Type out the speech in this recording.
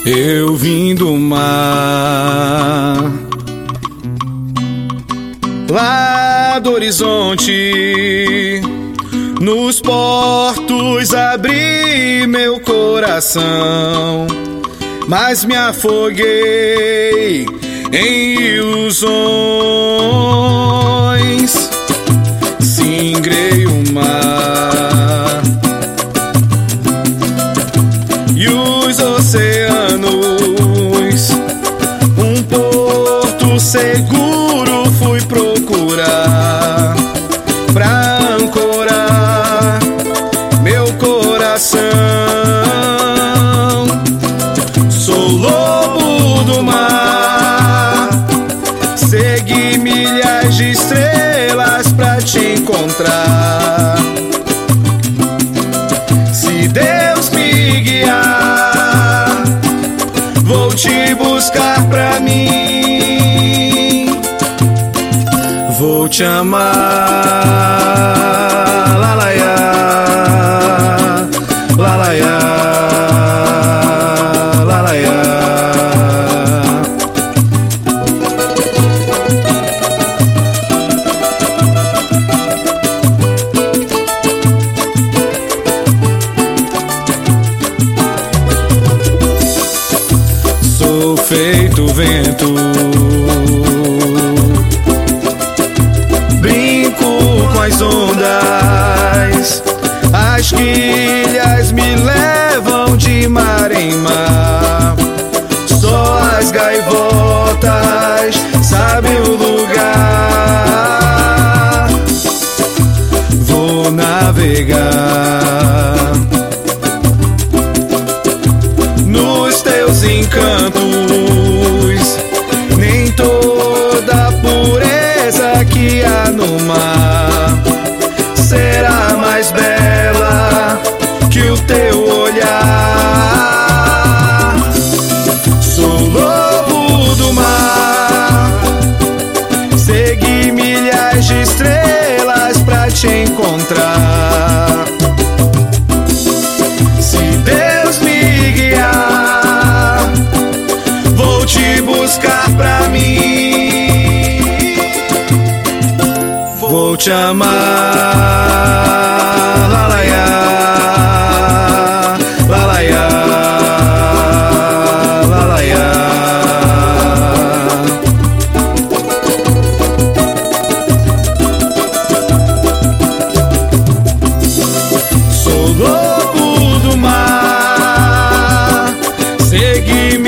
Eu vim do mar, lá do horizonte, nos portos abri meu coração, mas me afoguei em ilusões. Singrei o mar e os oceanos, um porto seguro fui procurar pra ancorar meu coração. Sou lobo do mar, segui milhares de estrelas pra te encontrar. Se Deus me guiar, vou te buscar pra mim, vou te amar. Lalaiá, lalaiá, lalaiá. Sou feito vento, brinco com as ondas, as quilhas me levam de mar em mar. Só as gaivotas sabem o lugar. Vou navegar nos teus encantos, nem toda a pureza que há no mar será mais bela que o teu olhar. Sou lobo do mar, segui milhares de estrelas pra te encontrar. Se Deus me guiar, vou te buscar pra mim, vou te amar. Lalaiá, lalaiá, lalaiá. Sou lobo do mar, segui